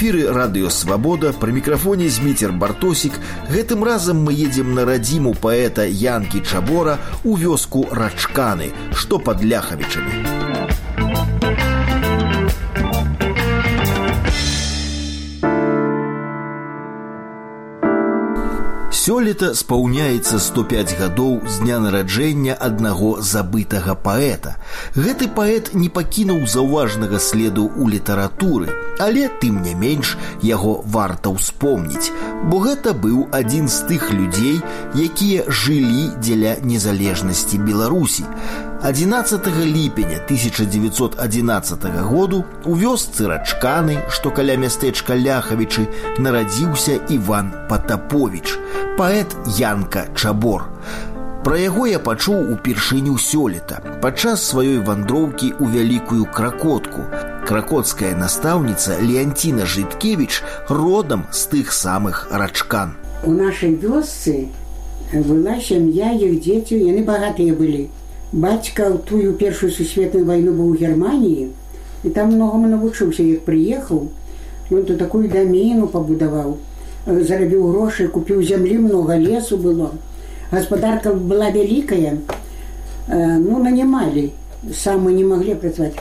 эфіры радыё «Свабода», пры мікрафоне Зміцер Бартосік. Гэтым разам мы едзем на радзіму паэта Янкі Чабора у вёску Рачканы, што пад Ляхавічамі. Сёлета спаўняецца 105 гадоў з дня нараджэння аднаго забытага паэта. Гэты паэт не пакінуў заўважнага следу ў літаратуры, але, тым не менш, яго варта ўспомніць, бо гэта быў адзін з тых людзей, якія жылі дзеля незалежнасці Беларусі. 11 ліпеня 1911 году у вёсцы Рачканы, што каля мястэчка Ляхавічы, нарадзіўся Іван Патаповіч, паэт Янка Чабор. Пра яго я пачуў упершыню сёлета, падчас сваёй вандроўкі ў Вялікую Кракотку. Кракоцкая настаўніца Леантина Жыткевіч родам з тых самых Рачкан. У нашай вёсцы была сям'я, іх дзеці, яны багатыя былі. Бацька ў тую першую сусветную вайну быў у Германіі, і там многому навучыўся, як прыехаў. Ён тут такую даміну пабудаваў, зарабіў грошы, купіў зямлі, много лесу было. Гаспадарка была вялікая, нанімалі, сам мы не маглі працаваць.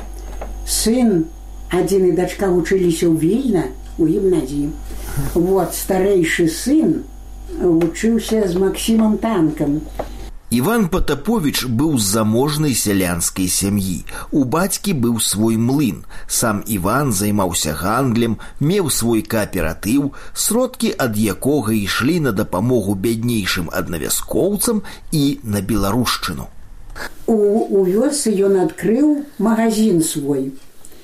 Сын адзін і дачка вучыліся ў Вільна, у гімназіі. Вот, старэйшы сын вучыўся з Максімам Танкам. Іван Патаповіч быў з заможнай сялянскай сям'і. У бацькі быў свой млын. Сам Іван займаўся гандлем, меў свой кааператыў, сродкі ад якога ішлі на дапамогу бяднейшым аднавяскоўцам і на беларушчыну. У вёсцы ён адкрыў магазин свой.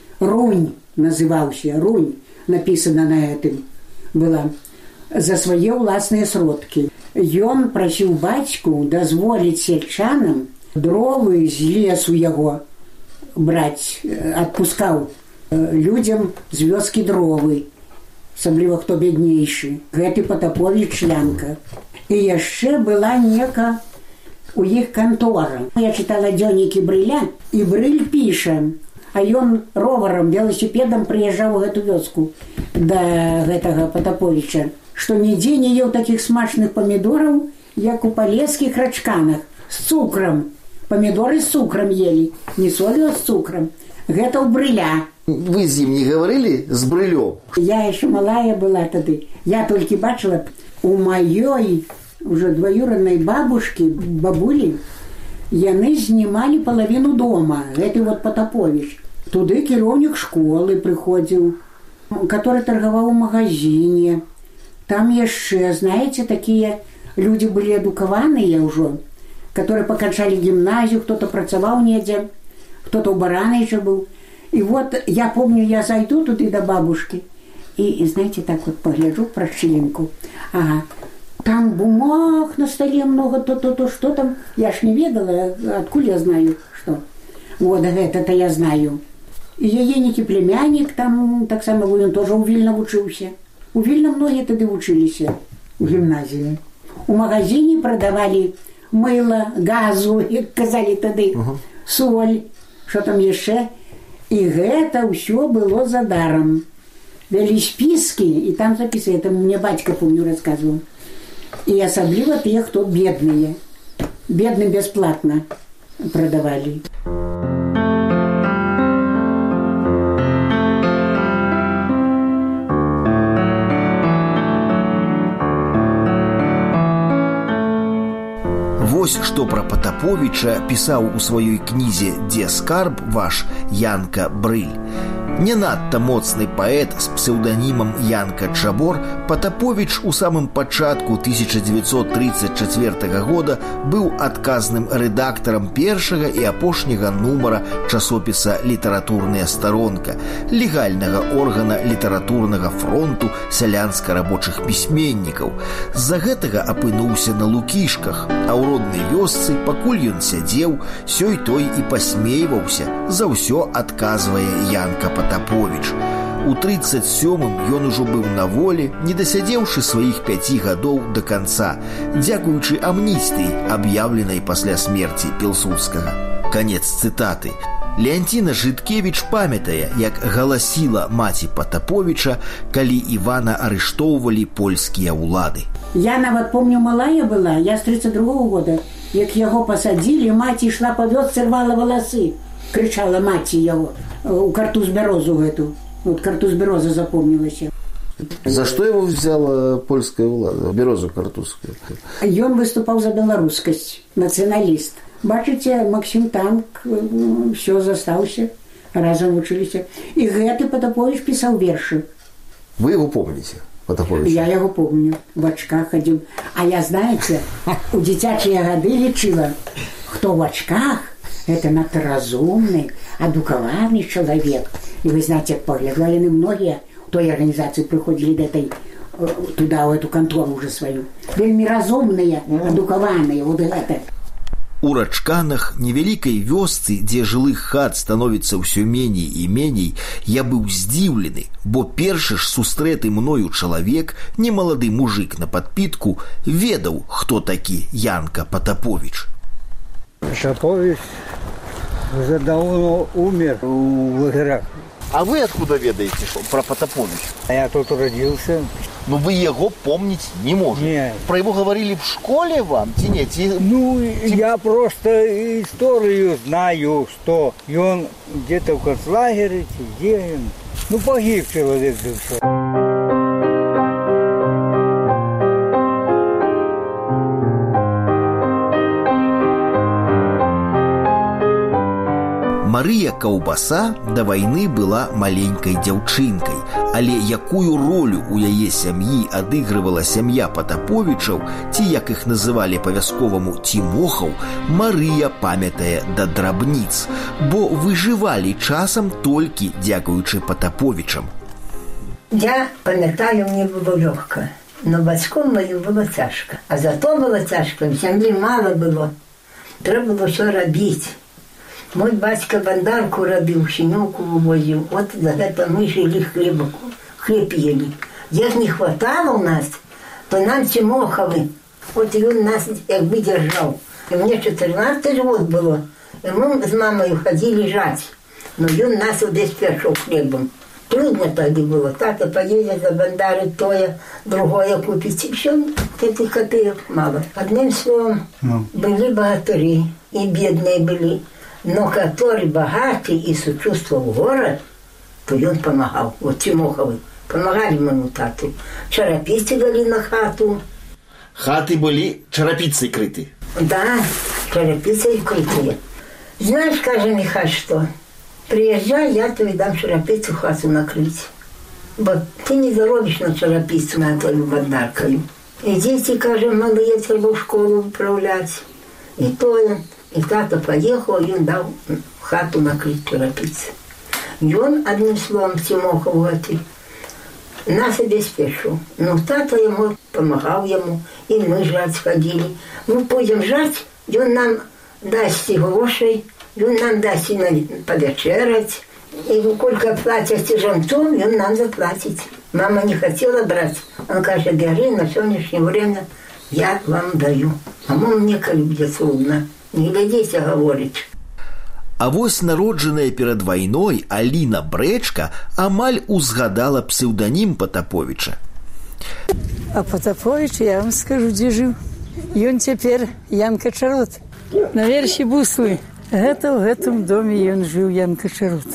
Рунь называўся, Рунь, напісана на гэтым была, за свае ўласныя сродкі. Ён прасіў бацьку дазволіць сельчанам дровы з лесу яго браць, адпускаў людзям з вёскі дровы, асабліва хто бяднейшы. Гэты Патаповіч Янка. І яшчэ была нека у іх кантора. Я чытала дзённікі Брыля, і Брыль піша, а ён роварам, веласіпедам прыязджаў у гэту вёску да гэтага Патаповіча, што нідзе не еў такіх смачных памідораў, як у палескіх Рачканах, з цукрам. Памідоры з цукрам елі, не солью, а з цукрам. Гэта ў Брыля. Вы з ім не гаварылі, з Брылём? Я яшчэ малая была тады. Я толькі бачыла у маёй уже дваюроднай бабушкі, бабулі, яны знімалі палавіну дома, гэты вот Патаповіч. Туды кіраўнік школы прыходзіў, который таргаваў у магазине. Там яшчэ, знаете, такія людзі былі адукаваныя ўжо, которые паканчалі гімназію, хто-то працаваў недзе, хто-то ў Бараныча быў. І вот я помню, я зайду туды да бабушкі і знаете, так вот пагляджу праз шчылінку. Ага, там бумаг на столе много, то, что там, я ж не ведала, адкуль я знаю, что. Вот гэта-то я знаю. І яе некі племяннік там, таксама ён тоже ў Вільна вучыўся. У Вільна многія тады вучыліся у гімназіі. У магазине прадавалі мыла, газу, як казалі тады, соль, што там яшчэ. І гэта ўсё было за даром. Вялі спіскі, і там запісалі, там мне бацька, помню, расказваў. І асабліва тыя, хто бедныя. Бедным бясплатна прадавалі. Вось што пра Патаповіча пісаў у сваёй кнізе «Дзе скарб ваш» Янка Брыль. Не надта моцны паэт з псеўданімам Янка Чабор, Патаповіч у самым пачатку 1934 года быў адказным рэдактарам першага і апошняга нумара часопіса «Літаратурная старонка», легальнага органа літаратурнага фронту сялянска-рабочых пісьменнікаў. З-за гэтага апынуўся на Лукішках, а ў роднай вёсцы, пакуль ён сядзеў, сёй той і пасмейваўся, за ўсё адказвае Янка Патаповіч. У 37-м ён ужо быў на волі, не дасядзеўшы сваіх 5 гадоў да канца, дзякуючы амністыі, аб'яўленай пасля смерці Пілсудскага. Канец цытаты. Леантина Жыткевіч памятае, як галасіла маці Патаповіча, калі Івана арыштоўвалі польскія ўлады. Я нават помню, малая была, я з 32-го года, як яго пасадзілі, маці ішла па вёсцы, рвала валасы, крычала маці яго у картуз бярозу гэту. Вот картуз бяроза запомнілася. За што его взяла польская ўлада, бярозу картузскую? Ён выступаў за беларускасць, нацыяналіст. Бачыце, Максім Танк, все застаўся, разам вучыліся. І гэты Патаповіч пісаў вершы. Вы его помните, Патаповича? Я яго помню, в очках ходил. А я, знаете, у дзіцячыя гады лічыла, хто в очках, это надто разумный, адукаваны человек. И вы знаете, поглядали многие в той организации приходили туда, в эту контору уже свою. Вельми разумные, адукаванные, вот это. У Рачканах, невялікай вёсцы, дзе жылых хат становіцца ўсё меней і меней, я быў здзіўлены, бо першы ж сустрэты мною чалавек, немалады мужик на падпітку, ведаў, хто такі Янка Патапович. Патапович уже давно умер в лагерях. А вы откуда ведаете про Патаповича? Я тут родился. Ну вы его помнить не можете. Нет. Про его говорили в школе вам? Ну, я просто историю знаю, что он где-то в концлагере, где он. Ну, погиб человек бывший. Марыя Каўбаса да вайны была маленькай дзяўчынкай, але якую ролю ў яе сям'і адыгрывала сям'я Патаповічаў, ці як іх называлі па-вясковаму Цімохаў, Марыя памятае да драбніц, бо выжывалі часам толькі дзякуючы Патаповічам. Я памятаю, мне было лёгка, но бацьком маю было цяжка. А зато было цяжка, сям'і мала было, трэба было ўсё рабіць. Мой бацька бандарку рабіў, щенёўку вывозіў. Вот за гэта мы жылі хлеб ели. Як не хватало у нас, то нам Цімохавы. Вот ён нас як бы держал. И мне 14 год было. И мы с мамой ходили жать. Но ён нас обеспечил хлебом. Трудно тогда было. Тата поедет за бандары, тое, другое купить. И все, этих копеек мало. Одним словом, были богатыри и бедные были. Но который богатый и сочувствовал город, то он помогал. Вот Цімоховы помогали моему тату. Чарапицы дали на хату. Хаты были чарапицей крыты? Да, чарапицей крытые. Знаешь, скажи, Михаль, что? Приезжай, я тебе дам чарапицу хату накрыть. Вот ты не заробишь на чарапицу, на твою бандаркою. И дети, кажем, малые треба в школу управлять. И то и тата поехал, и он дал хату накрыть чарапицы. И он, одним словом, Цімохов говорит, нас обеспечил. Но тата ему помогал ему, и мы жать ходили. Мы пойдем жать, и он нам даст грошей, и он нам даст повечерять. И сколько платят жонцом, и он нам заплатит. Мама не хотела брать. Он говорит, бери, на сегодняшнее время я вам даю. А мне как-то трудно. Не глядите, говорить. А вось народжаная перад вайной Аліна Брэчка амаль узгадала псеўданім Патаповіча. А Патапович, я вам скажу, дзе жыў. Ён цяпер Ян Качарот. На версе Буслы. Гэта ў гэтым доме ён жыў, Ян Качарот.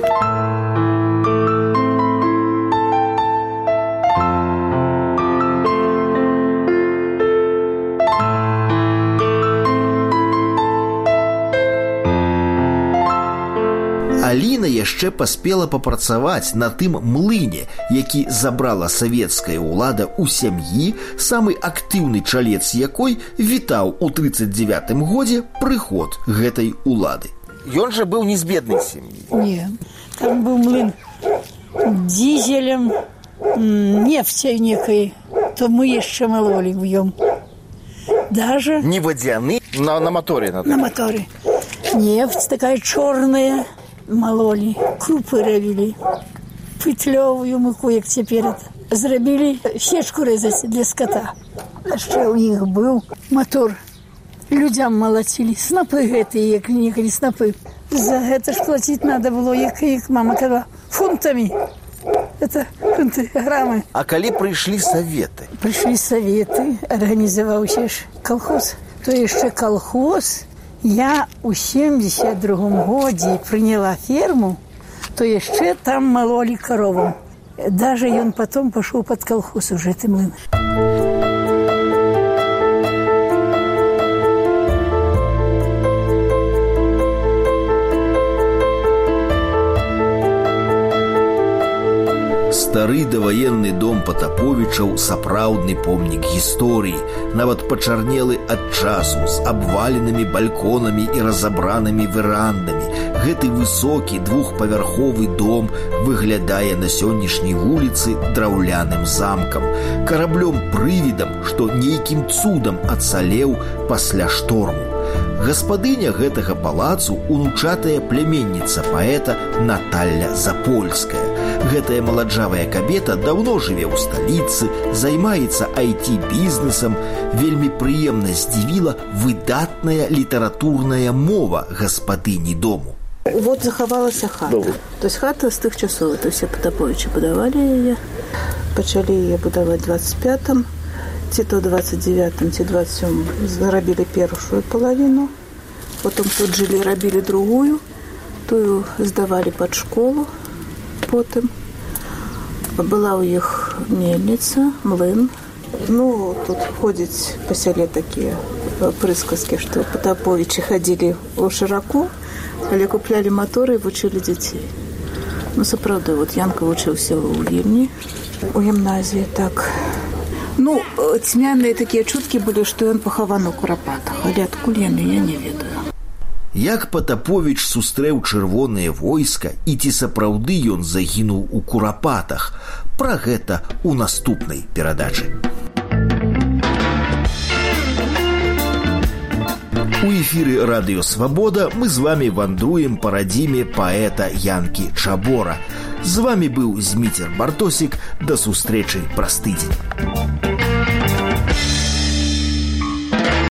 Аліна яшчэ паспела папрацаваць на тым млыне, які забрала савецкая ўлада ў сям'і, самы актыўны чалец якой вітаў у 39-м годзе прыход гэтай улады. Ён жа быў не з беднай сям'і. Не, там быў млын дизелем, нефцей некай, то мы яшчэ малолі в ём. Даже... Не вадзяны, на моторе. На моторе. Нефть такая чорная. Малолі, крупы рабілі, пытлёвую муку, як цяпер это. Зрабілі сечку рэзаць для скота. Яшчэ ў іх быў мотор. Людзям малацілі, снапы гэтыя, як некалі снапы. За гэта ж плаціць надо было, як мама казала, фунтамі. Это фунты, грамы. А калі прыйшлі саветы? Прыйшлі саветы, арганізаваўся ж калхоз. То яшчэ калхоз я ў 72 годзе прыняла ферму, то яшчэ там малолі карову. Даже ён потом пашоў пад калхоз у гэты млын. Стары даваенны дом Патаповічаў сапраўдны помнік гісторыі, нават пачарнелы ад часу, з абваленымі бальконамі і разабранымі верандамі. Гэты высокі двухпавярховы дом выглядае на сённяшняй вуліцы драўляным замкам, караблём-прывідам, што нейкім цудам ацалеў пасля шторму. Гаспадыня гэтага палацу унучатая пляменніца паэта Наталля Запольская. Гэтая маладжавая кабета даўно жыве ў сталіцы, займаецца IT-бізнесам. Вельмі прыемна здзівіла выдатная літаратурная мова гаспадыні дому. Вот захавалася хата. То есть хата з тых часоў, то все Патаповічы будавалі яе. Пачалі яе будаваць 25-м, ці то 29-м, ці 27-м зарабілі першую палавіну. Потом тут жылі, рабілі другую, тую здавалі пад школу. Потым была ў іх мельніца, млын. Ну, тут ходзяць па сяле такія прысказкі, што Патаповічы хадзілі ў шыраку, але куплялі маторы і вучылі дзяцей. Ну, сапраўды, вот Янка вучыўся ў Вільні, у гімназіі, так. Ну, цьмяныя такія чуткі былі, што ён пахаваны ў Курапатах, але адкуль яны, я не ведаю. Як Патаповіч сустрэў чырвонае войска і ці сапраўды ён загінуў у Курапатах? Пра гэта ў наступнай перадачы. У эфіры Радыё Свабода мы з вами вандруем па радзіме паэта Янкі Чабора. З вами быў Зміцер Бартосік. Да сустрэчы праз тыдзень.